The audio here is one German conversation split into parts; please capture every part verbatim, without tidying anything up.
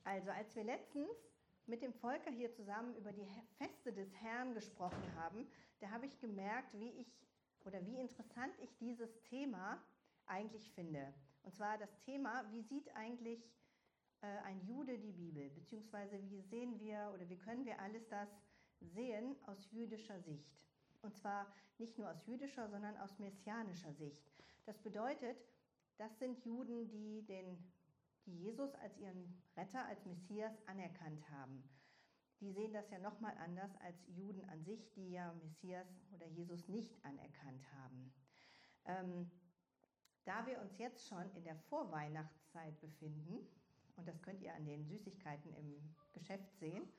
Also als wir letztens mit dem Volker hier zusammen über die Feste des Herrn gesprochen haben, da habe ich gemerkt, wie ich oder wie interessant ich dieses Thema eigentlich finde. Und zwar das Thema, wie sieht eigentlich äh, ein Jude die Bibel, beziehungsweise wie sehen wir oder wie können wir alles das sehen aus jüdischer Sicht. Und zwar nicht nur aus jüdischer, sondern aus messianischer Sicht. Das bedeutet, das sind Juden, die den die Jesus als ihren Retter, als Messias anerkannt haben. Die sehen das ja nochmal anders als Juden an sich, die ja Messias oder Jesus nicht anerkannt haben. Ähm, da wir uns jetzt schon in der Vorweihnachtszeit befinden, und das könnt ihr an den Süßigkeiten im Geschäft sehen,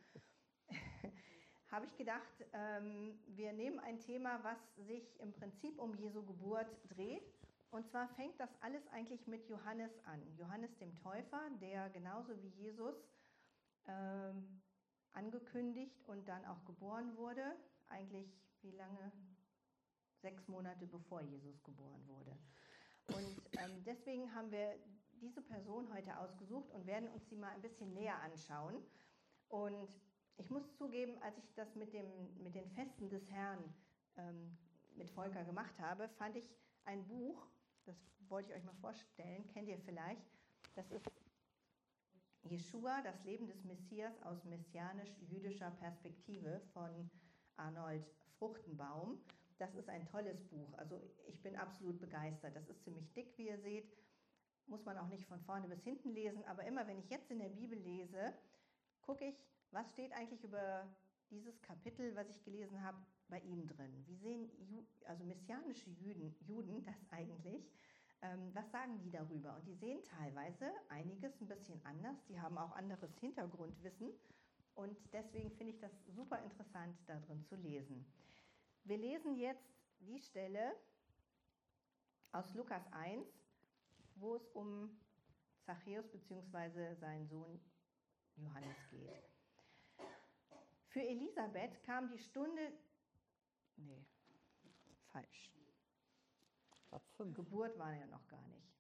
habe ich gedacht, ähm, wir nehmen ein Thema, was sich im Prinzip um Jesu Geburt dreht. Und zwar fängt das alles eigentlich mit Johannes an. Johannes dem Täufer, der genauso wie Jesus ähm, angekündigt und dann auch geboren wurde. Eigentlich wie lange? Sechs Monate bevor Jesus geboren wurde. Und ähm, deswegen haben wir diese Person heute ausgesucht und werden uns sie mal ein bisschen näher anschauen. Und ich muss zugeben, als ich das mit, dem, mit den Festen des Herrn ähm, mit Volker gemacht habe, fand ich ein Buch, das wollte ich euch mal vorstellen, kennt ihr vielleicht, das ist Jeschua, das Leben des Messias aus messianisch-jüdischer Perspektive von Arnold Fruchtenbaum. Das ist ein tolles Buch, also ich bin absolut begeistert. Das ist ziemlich dick, wie ihr seht, muss man auch nicht von vorne bis hinten lesen, aber immer wenn ich jetzt in der Bibel lese, gucke ich, was steht eigentlich über dieses Kapitel, was ich gelesen habe, bei ihm drin. Wie sehen Ju- also messianische Juden, Juden das eigentlich? Ähm, was sagen die darüber? Und die sehen teilweise einiges ein bisschen anders. Die haben auch anderes Hintergrundwissen. Und deswegen finde ich das super interessant, da drin zu lesen. Wir lesen jetzt die Stelle aus Lukas eins, wo es um Zachäus bzw. seinen Sohn Johannes geht. Für Elisabeth kam die Stunde, nee, falsch. Ab fünf. Geburt war ja noch gar nicht.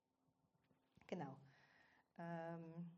Genau. Ähm,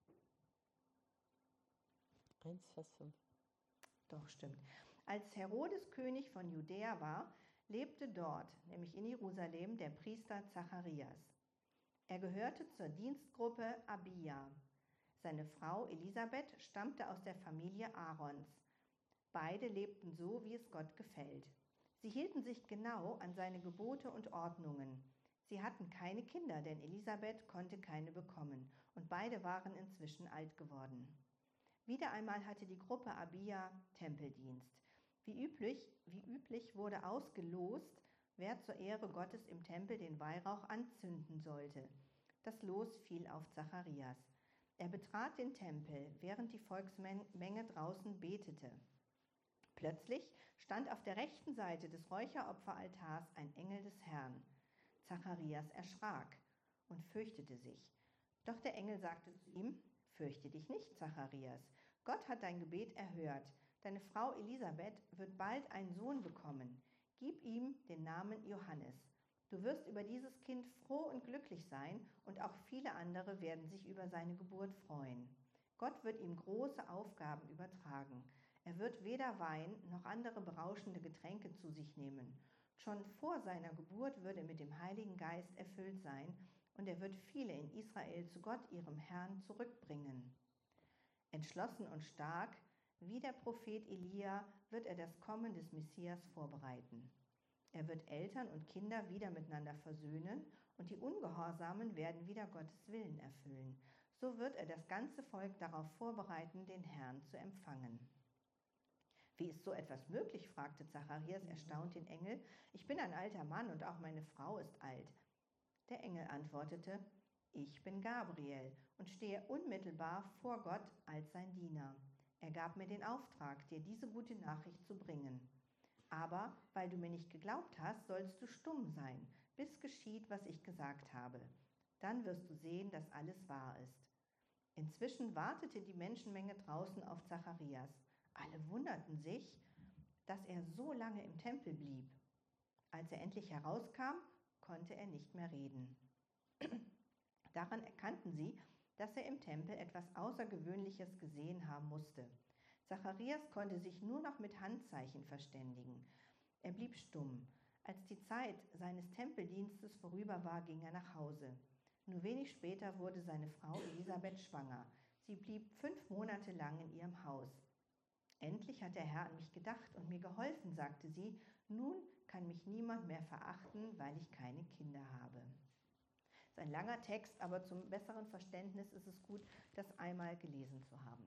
eins, Vers fünf. doch, stimmt. Als Herodes König von Judäa war, lebte dort, nämlich in Jerusalem, der Priester Zacharias. Er gehörte zur Dienstgruppe Abia. Seine Frau Elisabeth stammte aus der Familie Aarons. Beide lebten so, wie es Gott gefällt. Sie hielten sich genau an seine Gebote und Ordnungen. Sie hatten keine Kinder, denn Elisabeth konnte keine bekommen, und beide waren inzwischen alt geworden. Wieder einmal hatte die Gruppe Abia Tempeldienst. Wie üblich, wie üblich wurde ausgelost, wer zur Ehre Gottes im Tempel den Weihrauch anzünden sollte. Das Los fiel auf Zacharias. Er betrat den Tempel, während die Volksmenge draußen betete. Plötzlich stand auf der rechten Seite des Räucheropferaltars ein Engel des Herrn. Zacharias erschrak und fürchtete sich. Doch der Engel sagte zu ihm: Fürchte dich nicht, Zacharias. Gott hat dein Gebet erhört. Deine Frau Elisabeth wird bald einen Sohn bekommen. Gib ihm den Namen Johannes. Du wirst über dieses Kind froh und glücklich sein, und auch viele andere werden sich über seine Geburt freuen. Gott wird ihm große Aufgaben übertragen. Er wird weder Wein noch andere berauschende Getränke zu sich nehmen. Schon vor seiner Geburt wird er mit dem Heiligen Geist erfüllt sein, und er wird viele in Israel zu Gott, ihrem Herrn, zurückbringen. Entschlossen und stark, wie der Prophet Elia, wird er das Kommen des Messias vorbereiten. Er wird Eltern und Kinder wieder miteinander versöhnen, und die Ungehorsamen werden wieder Gottes Willen erfüllen. So wird er das ganze Volk darauf vorbereiten, den Herrn zu empfangen. Wie ist so etwas möglich? Fragte Zacharias erstaunt den Engel. Ich bin ein alter Mann und auch meine Frau ist alt. Der Engel antwortete: Ich bin Gabriel und stehe unmittelbar vor Gott als sein Diener. Er gab mir den Auftrag, dir diese gute Nachricht zu bringen. Aber weil du mir nicht geglaubt hast, sollst du stumm sein, bis geschieht, was ich gesagt habe. Dann wirst du sehen, dass alles wahr ist. Inzwischen wartete die Menschenmenge draußen auf Zacharias. Alle wunderten sich, dass er so lange im Tempel blieb. Als er endlich herauskam, konnte er nicht mehr reden. Daran erkannten sie, dass er im Tempel etwas Außergewöhnliches gesehen haben musste. Zacharias konnte sich nur noch mit Handzeichen verständigen. Er blieb stumm. Als die Zeit seines Tempeldienstes vorüber war, ging er nach Hause. Nur wenig später wurde seine Frau Elisabeth schwanger. Sie blieb fünf Monate lang in ihrem Haus. Endlich hat der Herr an mich gedacht und mir geholfen, sagte sie. Nun kann mich niemand mehr verachten, weil ich keine Kinder habe. Das ist ein langer Text, aber zum besseren Verständnis ist es gut, das einmal gelesen zu haben.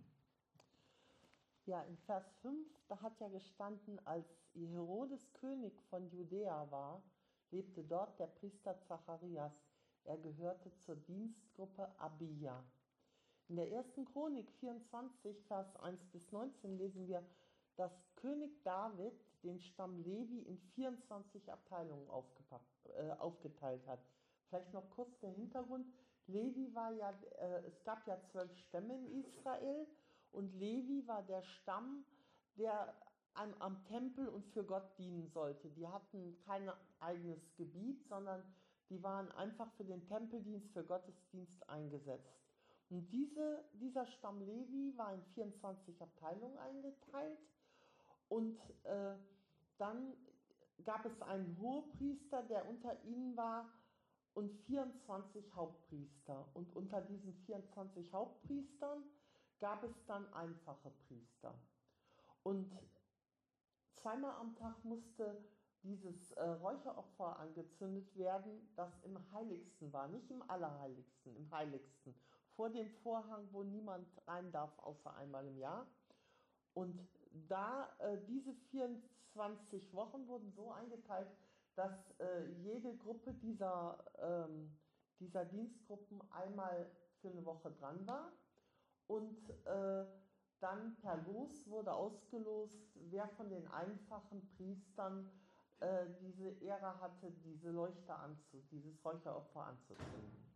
Ja, in Vers fünf, da hat ja gestanden, als Herodes König von Judäa war, lebte dort der Priester Zacharias. Er gehörte zur Dienstgruppe Abia. In der ersten Chronik vierundzwanzig, Vers eins bis neunzehn lesen wir, dass König David den Stamm Levi in vierundzwanzig Abteilungen aufgepackt, äh, aufgeteilt hat. Vielleicht noch kurz der Hintergrund. Levi war ja, äh, es gab ja zwölf Stämme in Israel und Levi war der Stamm, der am, am Tempel und für Gott dienen sollte. Die hatten kein eigenes Gebiet, sondern die waren einfach für den Tempeldienst, für Gottesdienst eingesetzt. Und diese, dieser Stamm Levi war in vierundzwanzig Abteilungen eingeteilt und äh, dann gab es einen Hohepriester, der unter ihnen war und vierundzwanzig Hauptpriester. Und unter diesen vierundzwanzig Hauptpriestern gab es dann einfache Priester. Und zweimal am Tag musste dieses äh, Räucheropfer angezündet werden, das im Heiligsten war, nicht im Allerheiligsten, im Heiligsten. Vor dem Vorhang, wo niemand rein darf, außer einmal im Jahr. Und da äh, diese vierundzwanzig Wochen wurden so eingeteilt, dass äh, jede Gruppe dieser, ähm, dieser Dienstgruppen einmal für eine Woche dran war. Und äh, dann per Los wurde ausgelost, wer von den einfachen Priestern äh, diese Ehre hatte, diese Leuchter anzu, dieses Räucheropfer anzuzünden.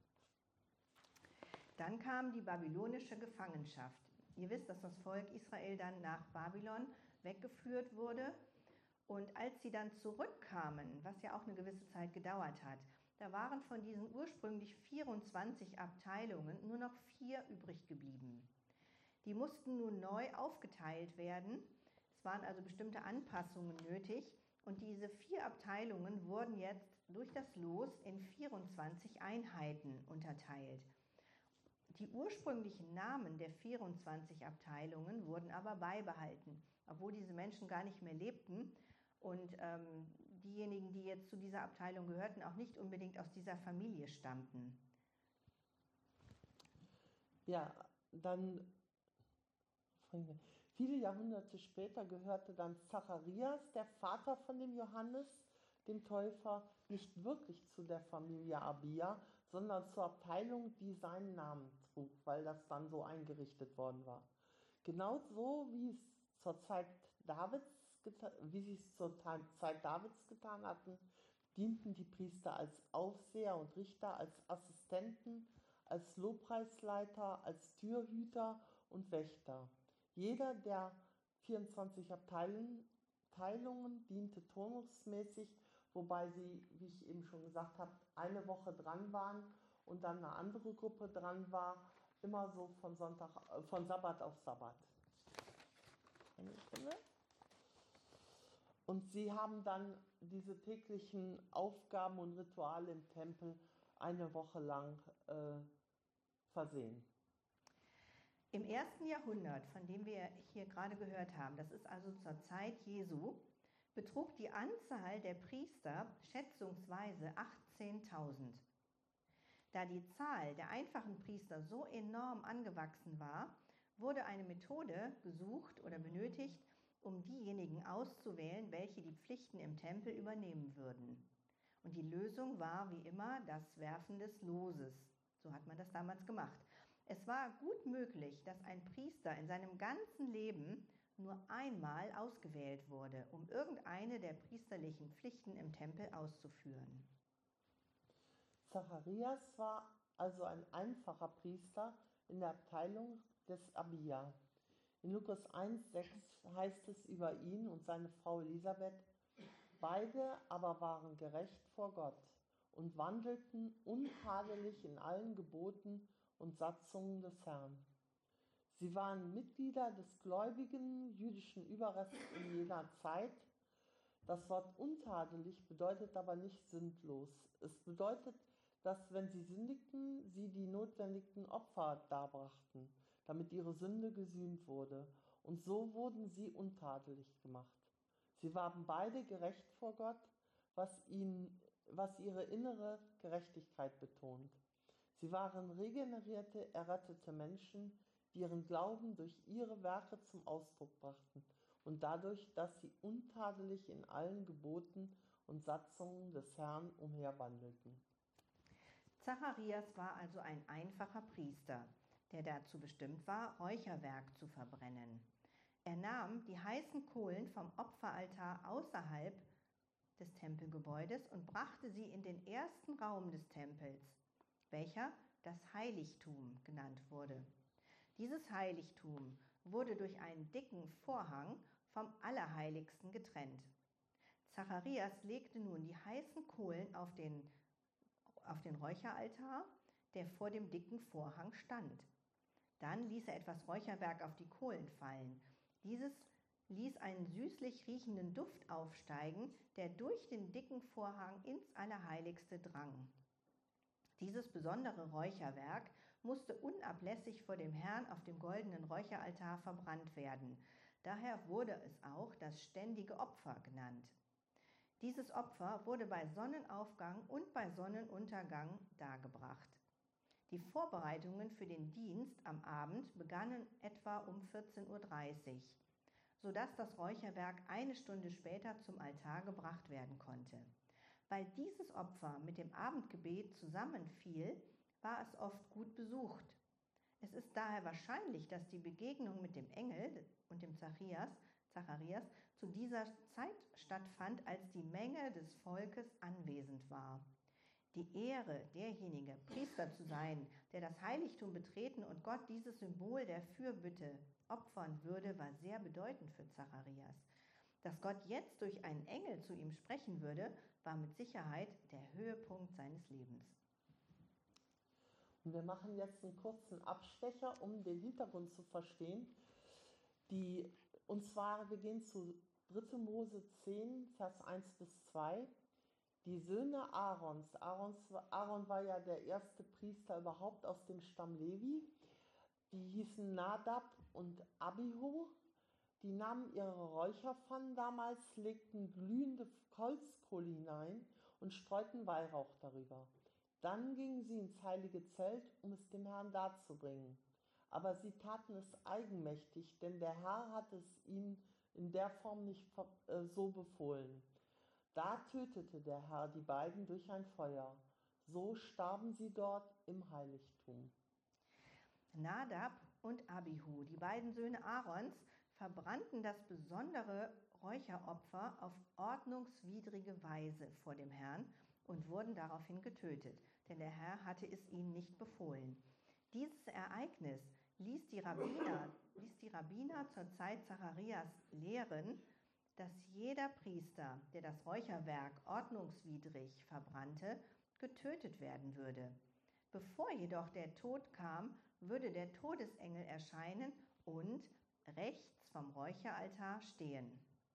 Dann kam die babylonische Gefangenschaft. Ihr wisst, dass das Volk Israel dann nach Babylon weggeführt wurde. Und als sie dann zurückkamen, was ja auch eine gewisse Zeit gedauert hat, da waren von diesen ursprünglich vierundzwanzig Abteilungen nur noch vier übrig geblieben. Die mussten nun neu aufgeteilt werden. Es waren also bestimmte Anpassungen nötig. Und diese vier Abteilungen wurden jetzt durch das Los in vierundzwanzig Einheiten unterteilt. Die ursprünglichen Namen der vierundzwanzig Abteilungen wurden aber beibehalten, obwohl diese Menschen gar nicht mehr lebten und ähm, diejenigen, die jetzt zu dieser Abteilung gehörten, auch nicht unbedingt aus dieser Familie stammten. Ja, dann viele Jahrhunderte später gehörte dann Zacharias, der Vater von dem Johannes, dem Täufer, nicht wirklich zu der Familie Abia, sondern zur Abteilung, die seinen Namen trug, weil das dann so eingerichtet worden war. Genauso wie es zur Zeit Davids, wie sie es zur Zeit Davids getan hatten, dienten die Priester als Aufseher und Richter, als Assistenten, als Lobpreisleiter, als Türhüter und Wächter. Jeder der vierundzwanzig Abteilungen diente turnusmäßig, wobei sie, wie ich eben schon gesagt habe, eine Woche dran waren und dann eine andere Gruppe dran war, immer so von, Sonntag, äh, von Sabbat auf Sabbat. Eine Sekunde. Und sie haben dann diese täglichen Aufgaben und Rituale im Tempel eine Woche lang äh, versehen. Im ersten Jahrhundert, von dem wir hier gerade gehört haben, das ist also zur Zeit Jesu, betrug die Anzahl der Priester schätzungsweise achtzehntausend. Da die Zahl der einfachen Priester so enorm angewachsen war, wurde eine Methode gesucht oder benötigt, um diejenigen auszuwählen, welche die Pflichten im Tempel übernehmen würden. Und die Lösung war wie immer das Werfen des Loses. So hat man das damals gemacht. Es war gut möglich, dass ein Priester in seinem ganzen Leben nur einmal ausgewählt wurde, um irgendeine der priesterlichen Pflichten im Tempel auszuführen. Zacharias war also ein einfacher Priester in der Abteilung des Abia. In Lukas eins sechs heißt es über ihn und seine Frau Elisabeth: Beide aber waren gerecht vor Gott und wandelten untadelig in allen Geboten und Satzungen des Herrn. Sie waren Mitglieder des gläubigen jüdischen Überrests in jener Zeit. Das Wort untadelig bedeutet aber nicht sündlos. Es bedeutet, dass, wenn sie sündigten, sie die notwendigen Opfer darbrachten, damit ihre Sünde gesühnt wurde. Und so wurden sie untadelig gemacht. Sie waren beide gerecht vor Gott, was, ihn, was ihre innere Gerechtigkeit betont. Sie waren regenerierte, errettete Menschen, die ihren Glauben durch ihre Werke zum Ausdruck brachten und dadurch, dass sie untadelig in allen Geboten und Satzungen des Herrn umherwandelten. Zacharias war also ein einfacher Priester, der dazu bestimmt war, Räucherwerk zu verbrennen. Er nahm die heißen Kohlen vom Opferaltar außerhalb des Tempelgebäudes und brachte sie in den ersten Raum des Tempels, welcher das Heiligtum genannt wurde. Dieses Heiligtum wurde durch einen dicken Vorhang vom Allerheiligsten getrennt. Zacharias legte nun die heißen Kohlen auf den, auf den Räucheraltar, der vor dem dicken Vorhang stand. Dann ließ er etwas Räucherwerk auf die Kohlen fallen. Dieses ließ einen süßlich riechenden Duft aufsteigen, der durch den dicken Vorhang ins Allerheiligste drang. Dieses besondere Räucherwerk musste unablässig vor dem Herrn auf dem goldenen Räucheraltar verbrannt werden. Daher wurde es auch das ständige Opfer genannt. Dieses Opfer wurde bei Sonnenaufgang und bei Sonnenuntergang dargebracht. Die Vorbereitungen für den Dienst am Abend begannen etwa um vierzehn Uhr dreißig, sodass das Räucherwerk eine Stunde später zum Altar gebracht werden konnte. Weil dieses Opfer mit dem Abendgebet zusammenfiel, war es oft gut besucht. Es ist daher wahrscheinlich, dass die Begegnung mit dem Engel und dem Zacharias, Zacharias zu dieser Zeit stattfand, als die Menge des Volkes anwesend war. Die Ehre derjenige, Priester zu sein, der das Heiligtum betreten und Gott dieses Symbol der Fürbitte opfern würde, war sehr bedeutend für Zacharias. Dass Gott jetzt durch einen Engel zu ihm sprechen würde, war mit Sicherheit der Höhepunkt seines Lebens. Und wir machen jetzt einen kurzen Abstecher, um den Hintergrund zu verstehen. Die, und zwar, wir gehen zu dritte Mose zehn, Vers eins bis zwei. Die Söhne Aarons, Aarons, Aaron war ja der erste Priester überhaupt aus dem Stamm Levi, die hießen Nadab und Abihu. Die nahmen ihre Räucherpfannen damals, legten glühende Holzkohle hinein und streuten Weihrauch darüber. Dann gingen sie ins heilige Zelt, um es dem Herrn darzubringen. Aber sie taten es eigenmächtig, denn der Herr hatte es ihnen in der Form nicht äh, so befohlen. Da tötete der Herr die beiden durch ein Feuer. So starben sie dort im Heiligtum. Nadab und Abihu, die beiden Söhne Aarons, verbrannten das besondere Räucheropfer auf ordnungswidrige Weise vor dem Herrn und wurden daraufhin getötet, denn der Herr hatte es ihnen nicht befohlen. Dieses Ereignis ließ die Rabbiner, ließ die Rabbiner zur Zeit Zacharias lehren, dass jeder Priester, der das Räucherwerk ordnungswidrig verbrannte, getötet werden würde. Bevor jedoch der Tod kam, würde der Todesengel erscheinen und rechts vom Räucheraltar stehen.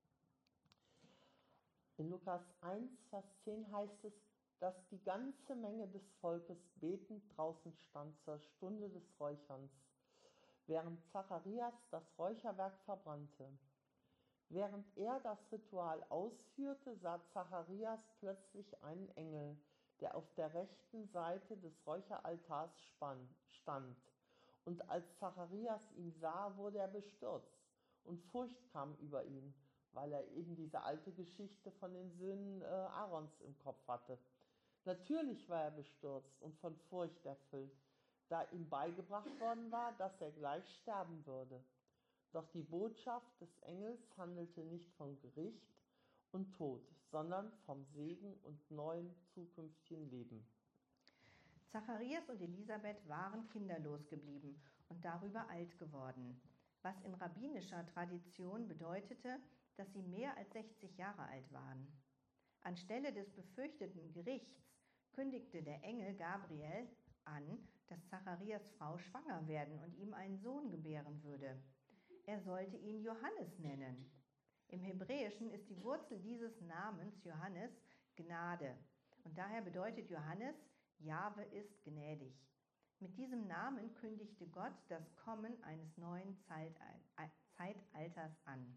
In Lukas eins, Vers zehn heißt es, dass die ganze Menge des Volkes betend draußen stand zur Stunde des Räucherns, während Zacharias das Räucherwerk verbrannte. Während er das Ritual ausführte, sah Zacharias plötzlich einen Engel, der auf der rechten Seite des Räucheraltars stand. Und als Zacharias ihn sah, wurde er bestürzt und Furcht kam über ihn, weil er eben diese alte Geschichte von den Söhnen äh, Aarons im Kopf hatte. Natürlich war er bestürzt und von Furcht erfüllt, da ihm beigebracht worden war, dass er gleich sterben würde. Doch die Botschaft des Engels handelte nicht von Gericht und Tod, sondern vom Segen und neuen zukünftigen Leben. Zacharias und Elisabeth waren kinderlos geblieben und darüber alt geworden, was in rabbinischer Tradition bedeutete, dass sie mehr als sechzig Jahre alt waren. Anstelle des befürchteten Gerichts kündigte der Engel Gabriel an, dass Zacharias Frau schwanger werden und ihm einen Sohn gebären würde. Er sollte ihn Johannes nennen. Im Hebräischen ist die Wurzel dieses Namens Johannes Gnade. Und daher bedeutet Johannes, Jahwe ist gnädig. Mit diesem Namen kündigte Gott das Kommen eines neuen Zeitalters an.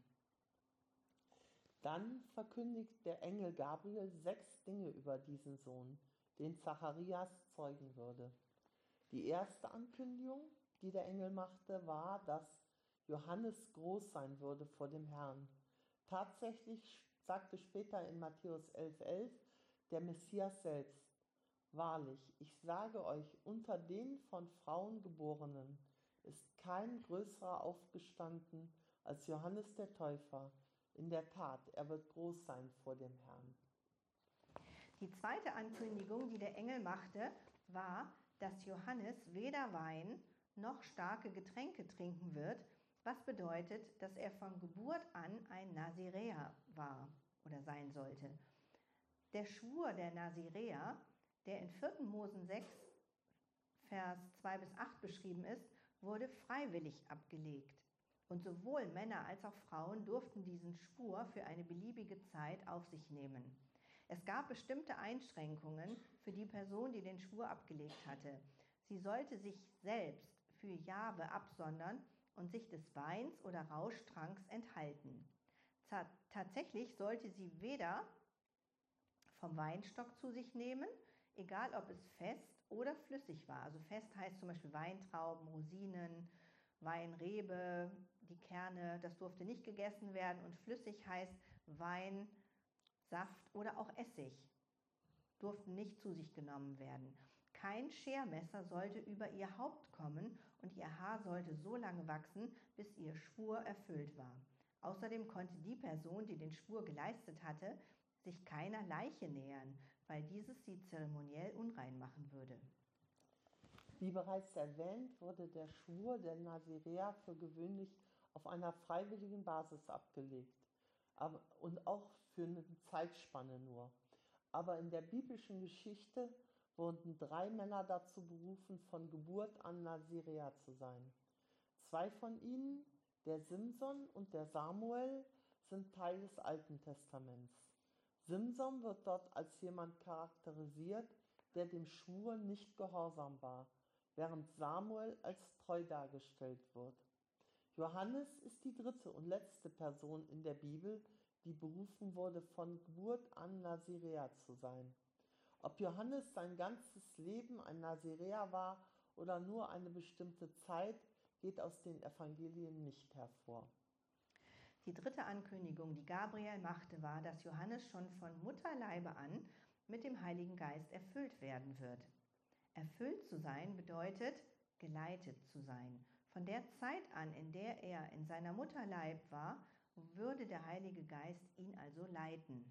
Dann verkündigt der Engel Gabriel sechs Dinge über diesen Sohn, den Zacharias zeugen würde. Die erste Ankündigung, die der Engel machte, war, dass Johannes groß sein würde vor dem Herrn. Tatsächlich sagte später in Matthäus elf elf der Messias selbst: Wahrlich, ich sage euch, unter den von Frauen Geborenen ist kein größerer aufgestanden als Johannes der Täufer. In der Tat, er wird groß sein vor dem Herrn. Die zweite Ankündigung, die der Engel machte, war, dass Johannes weder Wein noch starke Getränke trinken wird, was bedeutet, dass er von Geburt an ein Naziräer war oder sein sollte. Der Schwur der Naziräer, der in vierten Mose sechs, Vers zwei bis acht beschrieben ist, wurde freiwillig abgelegt. Und sowohl Männer als auch Frauen durften diesen Schwur für eine beliebige Zeit auf sich nehmen. Es gab bestimmte Einschränkungen für die Person, die den Schwur abgelegt hatte. Sie sollte sich selbst für Jahwe absondern und sich des Weins oder Rauschtranks enthalten. Z- tatsächlich sollte sie weder vom Weinstock zu sich nehmen, egal ob es fest oder flüssig war. Also fest heißt zum Beispiel Weintrauben, Rosinen, Weinrebe, die Kerne, das durfte nicht gegessen werden. Und flüssig heißt Wein, Saft oder auch Essig durften nicht zu sich genommen werden. Kein Schermesser sollte über ihr Haupt kommen und ihr Haar sollte so lange wachsen, bis ihr Schwur erfüllt war. Außerdem konnte die Person, die den Schwur geleistet hatte, sich keiner Leiche nähern, weil dieses sie zeremoniell unrein machen würde. Wie bereits erwähnt, wurde der Schwur der Naziräer für gewöhnlich auf einer freiwilligen Basis abgelegt, aber, und auch für eine Zeitspanne nur. Aber in der biblischen Geschichte wurden drei Männer dazu berufen, von Geburt an Naziräer zu sein. Zwei von ihnen, der Simson und der Samuel, sind Teil des Alten Testaments. Simson wird dort als jemand charakterisiert, der dem Schwur nicht gehorsam war, während Samuel als treu dargestellt wird. Johannes ist die dritte und letzte Person in der Bibel, die berufen wurde, von Geburt an Naziräer zu sein. Ob Johannes sein ganzes Leben ein Naziräer war oder nur eine bestimmte Zeit, geht aus den Evangelien nicht hervor. Die dritte Ankündigung, die Gabriel machte, war, dass Johannes schon von Mutterleibe an mit dem Heiligen Geist erfüllt werden wird. Erfüllt zu sein bedeutet, geleitet zu sein. Von der Zeit an, in der er in seiner Mutterleib war, würde der Heilige Geist ihn also leiten.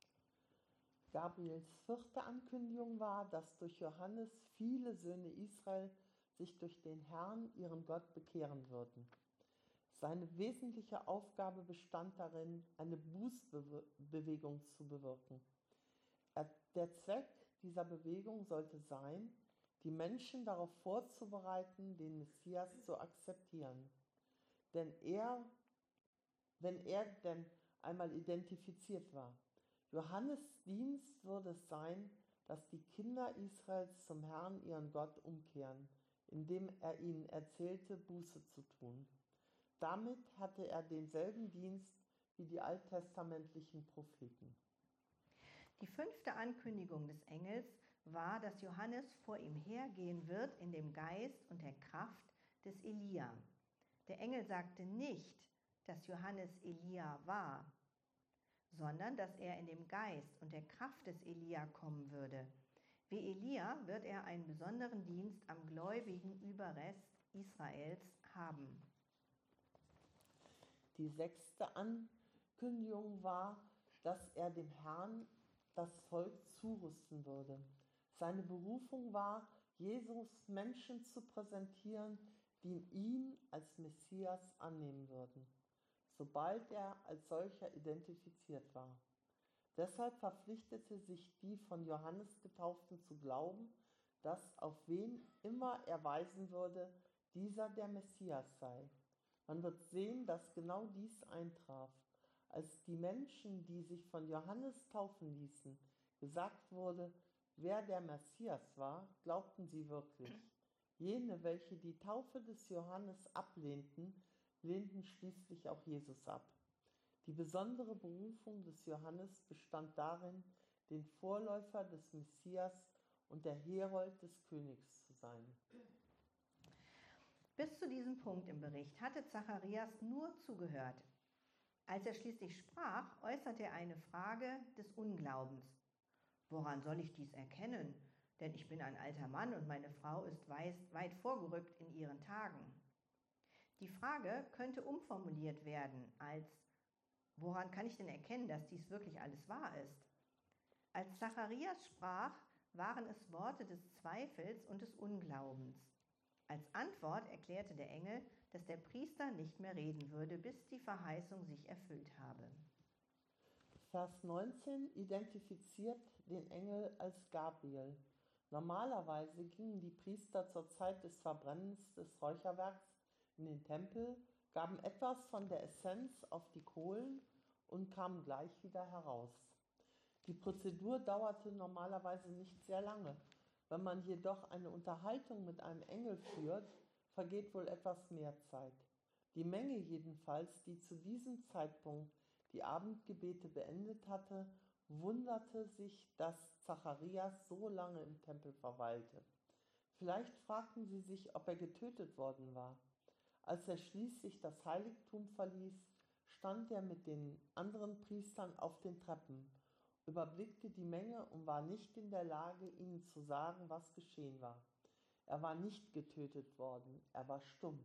Gabriels vierte Ankündigung war, dass durch Johannes viele Söhne Israel sich durch den Herrn, ihren Gott, bekehren würden. Seine wesentliche Aufgabe bestand darin, eine Bußbewegung zu bewirken. Der Zweck dieser Bewegung sollte sein, die Menschen darauf vorzubereiten, den Messias zu akzeptieren. Denn er, wenn er denn einmal identifiziert war. Johannes Dienst würde es sein, dass die Kinder Israels zum Herrn, ihren Gott, umkehren, indem er ihnen erzählte, Buße zu tun. Damit hatte er denselben Dienst wie die alttestamentlichen Propheten. Die fünfte Ankündigung des Engels war, dass Johannes vor ihm hergehen wird in dem Geist und der Kraft des Elia. Der Engel sagte nicht, dass Johannes Elia war, sondern dass er in dem Geist und der Kraft des Elia kommen würde. Wie Elia wird er einen besonderen Dienst am gläubigen Überrest Israels haben. Die sechste Ankündigung war, dass er dem Herrn das Volk zurüsten würde. Seine Berufung war, Jesus Menschen zu präsentieren, die ihn als Messias annehmen würden, sobald er als solcher identifiziert war. Deshalb verpflichtete sich die von Johannes Getauften zu glauben, dass auf wen immer er weisen würde, dieser der Messias sei. Man wird sehen, dass genau dies eintraf. Als die Menschen, die sich von Johannes taufen ließen, gesagt wurde, wer der Messias war, glaubten sie wirklich. Jene, welche die Taufe des Johannes ablehnten, lehnten schließlich auch Jesus ab. Die besondere Berufung des Johannes bestand darin, den Vorläufer des Messias und der Herold des Königs zu sein. Bis zu diesem Punkt im Bericht hatte Zacharias nur zugehört. Als er schließlich sprach, äußerte er eine Frage des Unglaubens. Woran soll ich dies erkennen? Denn ich bin ein alter Mann und meine Frau ist weit vorgerückt in ihren Tagen. Die Frage könnte umformuliert werden als: Woran kann ich denn erkennen, dass dies wirklich alles wahr ist? Als Zacharias sprach, waren es Worte des Zweifels und des Unglaubens. Als Antwort erklärte der Engel, dass der Priester nicht mehr reden würde, bis die Verheißung sich erfüllt habe. Vers neunzehn identifiziert den Engel als Gabriel. Normalerweise gingen die Priester zur Zeit des Verbrennens des Räucherwerks in den Tempel, gaben etwas von der Essenz auf die Kohlen und kamen gleich wieder heraus. Die Prozedur dauerte normalerweise nicht sehr lange. Wenn man jedoch eine Unterhaltung mit einem Engel führt, vergeht wohl etwas mehr Zeit. Die Menge jedenfalls, die zu diesem Zeitpunkt die Abendgebete beendet hatte, wunderte sich, dass Zacharias so lange im Tempel verweilte. Vielleicht fragten sie sich, ob er getötet worden war. Als er schließlich das Heiligtum verließ, stand er mit den anderen Priestern auf den Treppen, überblickte die Menge und war nicht in der Lage, ihnen zu sagen, was geschehen war. Er war nicht getötet worden, er war stumm.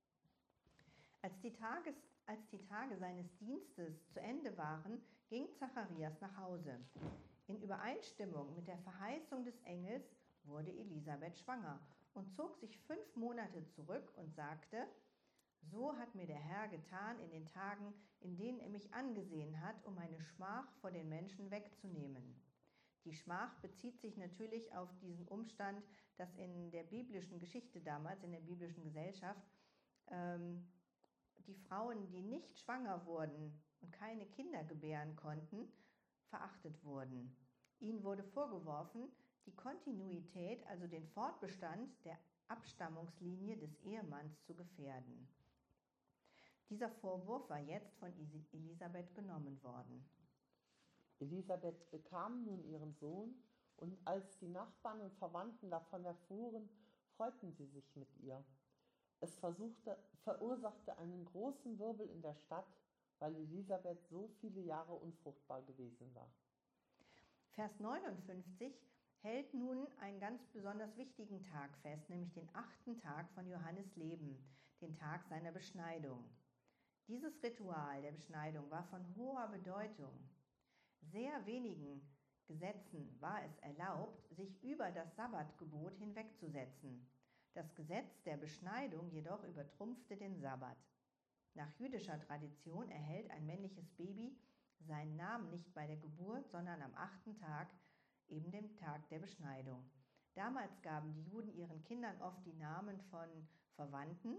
Als die, Tages, als die Tage seines Dienstes zu Ende waren, ging Zacharias nach Hause. In Übereinstimmung mit der Verheißung des Engels wurde Elisabeth schwanger und zog sich fünf Monate zurück und sagte: So hat mir der Herr getan in den Tagen, in denen er mich angesehen hat, um meine Schmach vor den Menschen wegzunehmen. Die Schmach bezieht sich natürlich auf diesen Umstand, dass in der biblischen Geschichte damals, in der biblischen Gesellschaft, ähm, die Frauen, die nicht schwanger wurden und keine Kinder gebären konnten, verachtet wurden. Ihnen wurde vorgeworfen, die Kontinuität, also den Fortbestand der Abstammungslinie des Ehemanns zu gefährden. Dieser Vorwurf war jetzt von Elisabeth genommen worden. Elisabeth bekam nun ihren Sohn, und als die Nachbarn und Verwandten davon erfuhren, freuten sie sich mit ihr. Es versuchte, verursachte einen großen Wirbel in der Stadt, weil Elisabeth so viele Jahre unfruchtbar gewesen war. Vers neunundfünfzig hält nun einen ganz besonders wichtigen Tag fest, nämlich den achten Tag von Johannes Leben, den Tag seiner Beschneidung. Dieses Ritual der Beschneidung war von hoher Bedeutung. Sehr wenigen Gesetzen war es erlaubt, sich über das Sabbatgebot hinwegzusetzen. Das Gesetz der Beschneidung jedoch übertrumpfte den Sabbat. Nach jüdischer Tradition erhält ein männliches Baby seinen Namen nicht bei der Geburt, sondern am achten Tag, eben dem Tag der Beschneidung. Damals gaben die Juden ihren Kindern oft die Namen von Verwandten,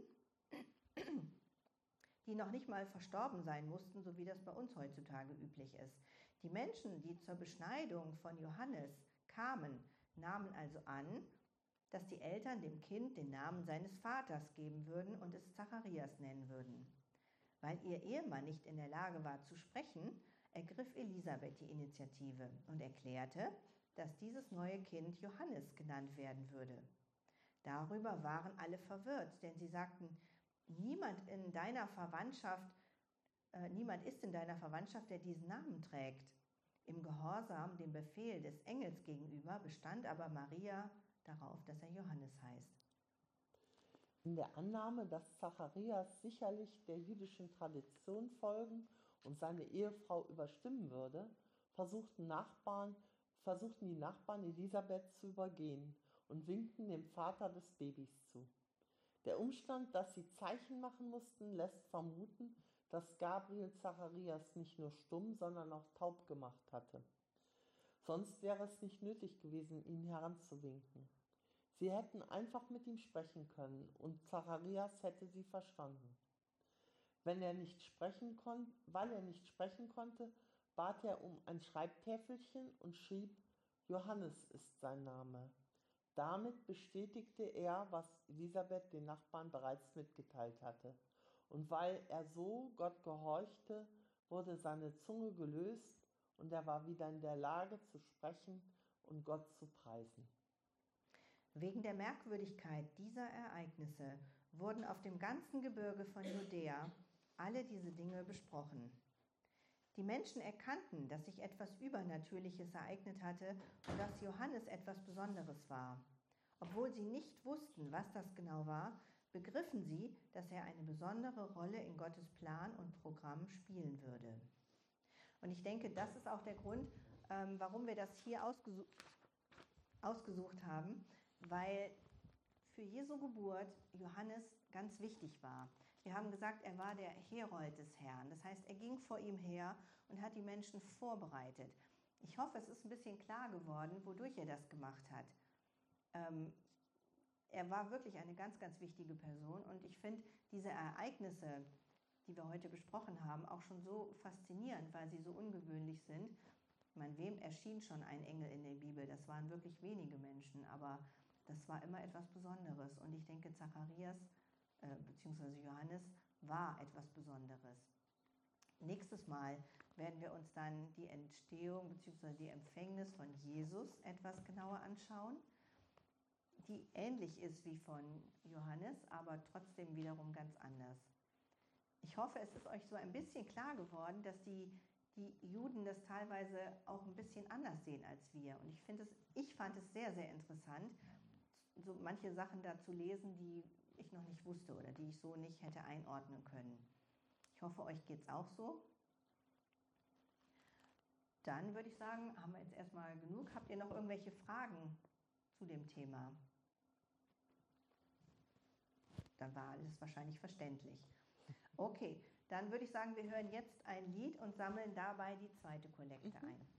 die noch nicht mal verstorben sein mussten, so wie das bei uns heutzutage üblich ist. Die Menschen, die zur Beschneidung von Johannes kamen, nahmen also an, dass die Eltern dem Kind den Namen seines Vaters geben würden und es Zacharias nennen würden. Weil ihr Ehemann nicht in der Lage war zu sprechen, ergriff Elisabeth die Initiative und erklärte, dass dieses neue Kind Johannes genannt werden würde. Darüber waren alle verwirrt, denn sie sagten: Niemand in deiner Verwandtschaft, äh, niemand ist in deiner Verwandtschaft, der diesen Namen trägt. Im Gehorsam dem Befehl des Engels gegenüber bestand aber Maria darauf, dass er Johannes heißt. In der Annahme, dass Zacharias sicherlich der jüdischen Tradition folgen und seine Ehefrau überstimmen würde, versuchten, Nachbarn, versuchten die Nachbarn Elisabeth zu übergehen und winkten dem Vater des Babys zu. Der Umstand, dass sie Zeichen machen mussten, lässt vermuten, dass Gabriel Zacharias nicht nur stumm, sondern auch taub gemacht hatte. Sonst wäre es nicht nötig gewesen, ihn heranzuwinken. Sie hätten einfach mit ihm sprechen können und Zacharias hätte sie verstanden. Wenn er nicht sprechen kon- weil er nicht sprechen konnte, bat er um ein Schreibtäfelchen und schrieb, Johannes ist sein Name. Damit bestätigte er, was Elisabeth den Nachbarn bereits mitgeteilt hatte. Und weil er so Gott gehorchte, wurde seine Zunge gelöst und er war wieder in der Lage zu sprechen und Gott zu preisen. Wegen der Merkwürdigkeit dieser Ereignisse wurden auf dem ganzen Gebirge von Judäa alle diese Dinge besprochen. Die Menschen erkannten, dass sich etwas Übernatürliches ereignet hatte und dass Johannes etwas Besonderes war. Obwohl sie nicht wussten, was das genau war, begriffen sie, dass er eine besondere Rolle in Gottes Plan und Programm spielen würde. Und ich denke, das ist auch der Grund, ähm, warum wir das hier ausgesucht, ausgesucht haben, weil für Jesu Geburt Johannes ganz wichtig war. Wir haben gesagt, er war der Herold des Herrn. Das heißt, er ging vor ihm her und hat die Menschen vorbereitet. Ich hoffe, es ist ein bisschen klar geworden, wodurch er das gemacht hat. Ähm, er war wirklich eine ganz, ganz wichtige Person und ich finde diese Ereignisse, die wir heute besprochen haben, auch schon so faszinierend, weil sie so ungewöhnlich sind. Ich meine, wem erschien schon ein Engel in der Bibel? Das waren wirklich wenige Menschen, aber das war immer etwas Besonderes. Und ich denke, Zacharias äh, bzw. Johannes war etwas Besonderes. Nächstes Mal werden wir uns dann die Entstehung bzw. die Empfängnis von Jesus etwas genauer anschauen, die ähnlich ist wie von Johannes, aber trotzdem wiederum ganz anders. Ich hoffe, es ist euch so ein bisschen klar geworden, dass die, die Juden das teilweise auch ein bisschen anders sehen als wir. Und ich finde es, ich fand es sehr, sehr interessant, so manche Sachen da zu lesen, die ich noch nicht wusste oder die ich so nicht hätte einordnen können. Ich hoffe, euch geht es auch so. Dann würde ich sagen, haben wir jetzt erstmal genug. Habt ihr noch irgendwelche Fragen zu dem Thema? Dann war alles wahrscheinlich verständlich. Okay, dann würde ich sagen, wir hören jetzt ein Lied und sammeln dabei die zweite Kollekte ein.